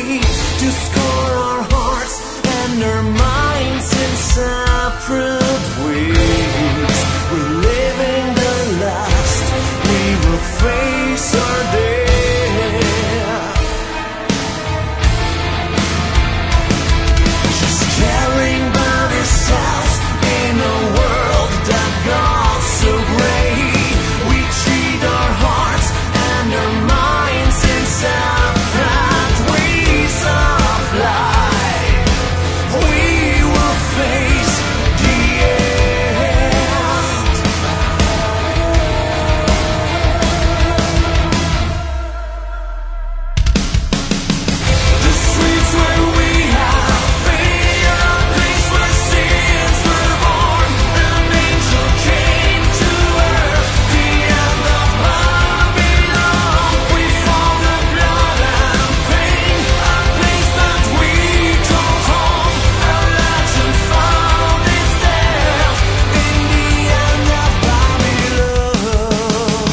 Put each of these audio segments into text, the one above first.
way to score our hearts and our minds in separate ways. We're living the last, we will face our death. Just caring about ourselves in a world that got so gray. We treat our hearts and our minds in separate ways of life. We will face the end. The streets where we have been, a place where sins were born. An angel came to earth, the end of Babylon. We found the blood and pain, a place that we call home. A legend found its death in the end of Babylon.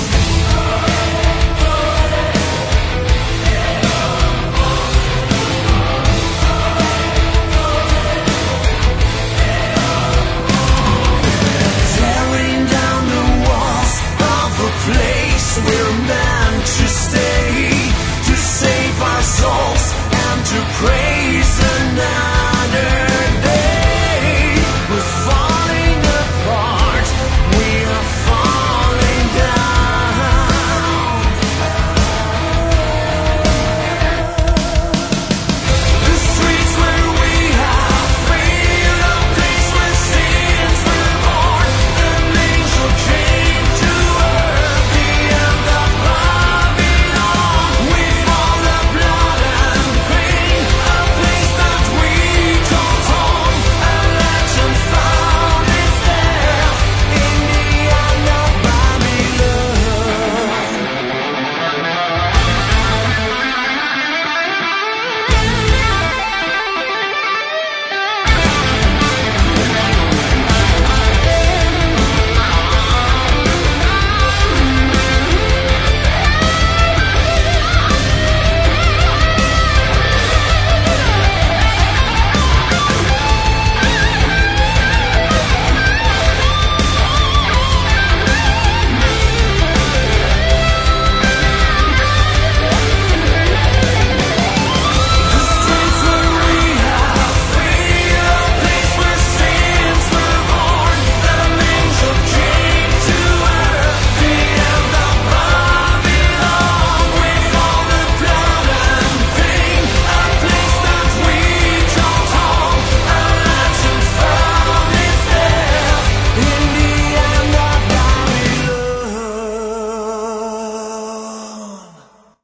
Tearing down the walls of a place we're meant to stay, to save our souls and to praise the night.